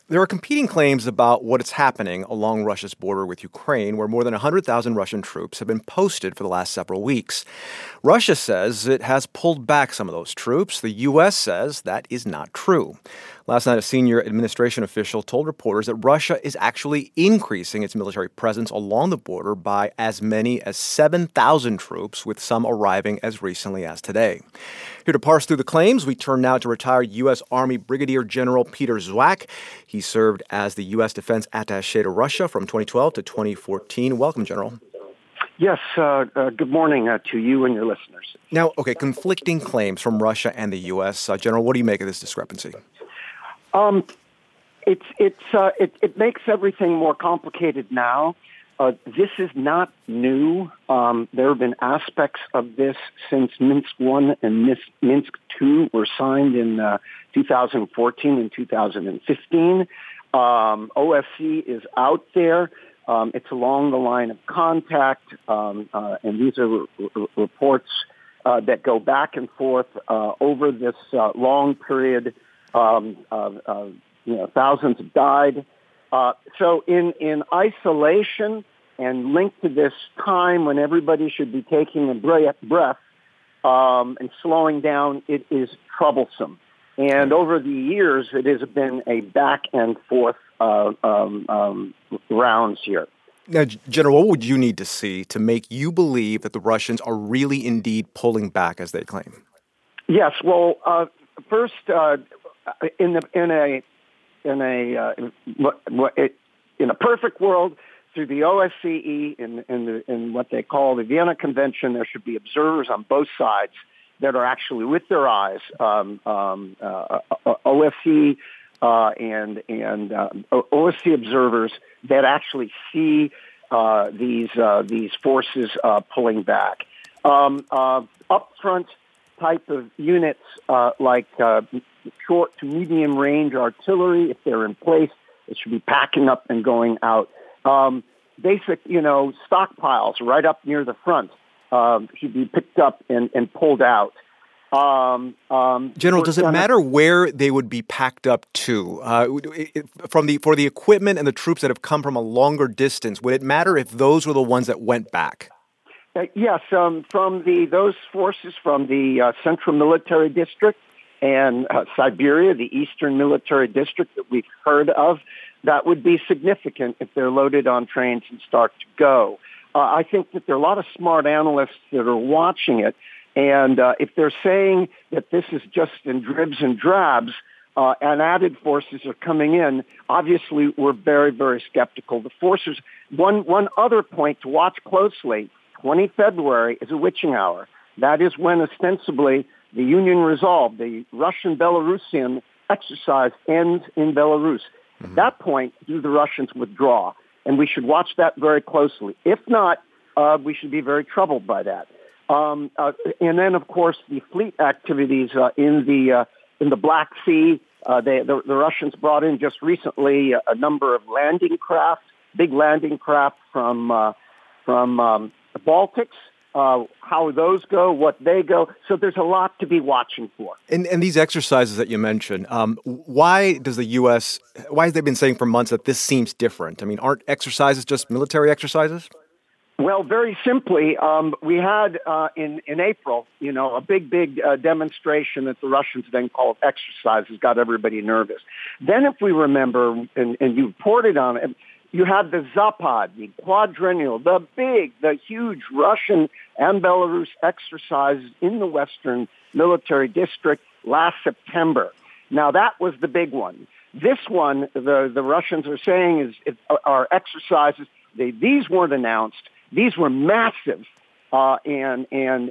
There are competing claims about what is happening along Russia's border with Ukraine, where more than 100,000 Russian troops have been posted for the last several weeks. Russia says it has pulled back some of those troops. The U.S. says that is not true. Last night, a senior administration official told reporters that Russia is actually increasing its military presence along the border by as many as 7,000 troops, with some arriving as recently as today. Here to parse through the claims, we turn now to retired U.S. Army Brigadier General Peter Zwack. He served as the U.S. Defense Attaché to Russia from 2012 to 2014. Welcome, General. Yes, good morning to you and your listeners. Now, conflicting claims from Russia and the U.S. General, what do you make of this discrepancy? It makes everything more complicated now. This is not new. There have been aspects of this since Minsk I and Minsk II were signed in 2014 and 2015. OSC is out there. It's along the line of contact, and these are reports that go back and forth over this long period. Thousands have died. So in isolation and linked to this time when everybody should be taking a breath and slowing down, it is troublesome. And over the years, it has been a back and forth rounds here. Now, General, what would you need to see to make you believe that the Russians are really indeed pulling back as they claim? Yes. Well, first, in a perfect world, through the OSCE in what they call the Vienna Convention, there should be observers on both sides that are actually with their eyes. OSCE and OSCE observers that actually see these forces pulling back. Upfront type of units like short to medium range artillery, if they're in place, it should be packing up and going out. Basic, stockpiles right up near the front should be picked up and pulled out. General, does it matter where they would be packed up to? For the equipment and the troops that have come from a longer distance, would it matter if those were the ones that went back? Yes, from those forces from the Central Military District and Siberia, the Eastern Military District that we've heard of, that would be significant if they're loaded on trains and start to go. I think that there are a lot of smart analysts that are watching it, and if they're saying that this is just in dribs and drabs and added forces are coming in, obviously we're very, very skeptical. The forces, one other point to watch closely, 20 February is a witching hour. That is when ostensibly the Union Resolve, the Russian-Belarusian exercise, ends in Belarus. At that point, do the Russians withdraw? And we should watch that very closely. If not, we should be very troubled by that. And then, of course, the fleet activities in the Black Sea. The Russians brought in just recently a number of landing craft, big landing craft from the Baltics. How those go, what they go. So there's a lot to be watching for. And these exercises that you mentioned, why has they been saying for months that this seems different? I mean, aren't exercises just military exercises? Well, very simply, we had in April, a big demonstration that the Russians then called exercises, got everybody nervous. Then, if we remember, and you reported on it, you had the Zapad, the quadrennial, the huge Russian and Belarus exercises in the Western Military District last September. Now, that was the big one. This one, the Russians are saying are exercises. These weren't announced. These were massive and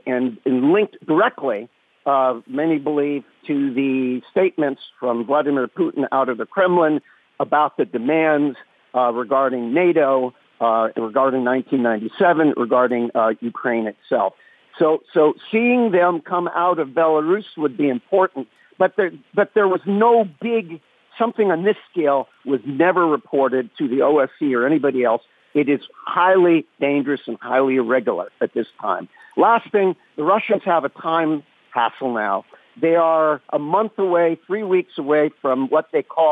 linked directly, many believe, to the statements from Vladimir Putin out of the Kremlin about the demands regarding NATO, regarding 1997, regarding Ukraine itself. So seeing them come out of Belarus would be important, but there was no something on this scale was never reported to the OSCE or anybody else. It is highly dangerous and highly irregular at this time. Last thing, the Russians have a time hassle now. They are a month away, 3 weeks away from what they call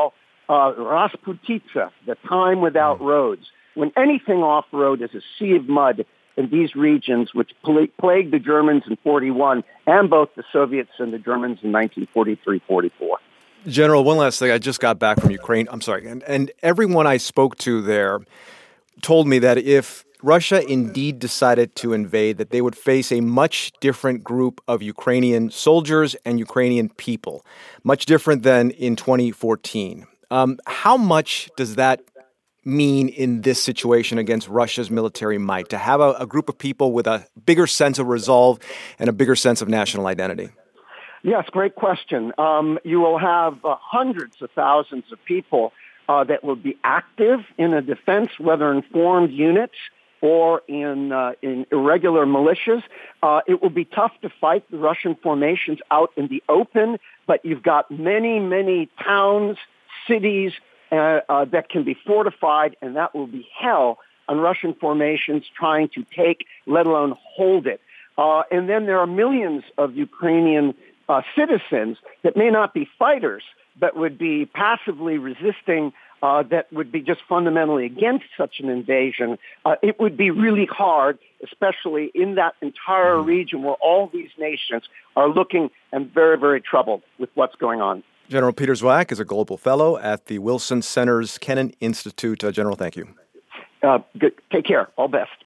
Rasputitsa, the time without roads. When anything off-road is a sea of mud in these regions, which plagued the Germans in 41 and both the Soviets and the Germans in 1943-44. General, one last thing. I just got back from Ukraine. I'm sorry. And everyone I spoke to there told me that if Russia indeed decided to invade, that they would face a much different group of Ukrainian soldiers and Ukrainian people, much different than in 2014. How much does that mean in this situation against Russia's military might, to have a group of people with a bigger sense of resolve and a bigger sense of national identity? Yes, great question. You will have hundreds of thousands of people that will be active in a defense, whether in formed units or in irregular militias. It will be tough to fight the Russian formations out in the open, but you've got many, many towns, cities that can be fortified, and that will be hell on Russian formations trying to take, let alone hold it. And then there are millions of Ukrainian citizens that may not be fighters, but would be passively resisting, that would be just fundamentally against such an invasion. It would be really hard, especially in that entire region where all these nations are looking and very, very troubled with what's going on. General Peter Zwack is a global fellow at the Wilson Center's Kennan Institute. General, thank you. Good. Take care. All best.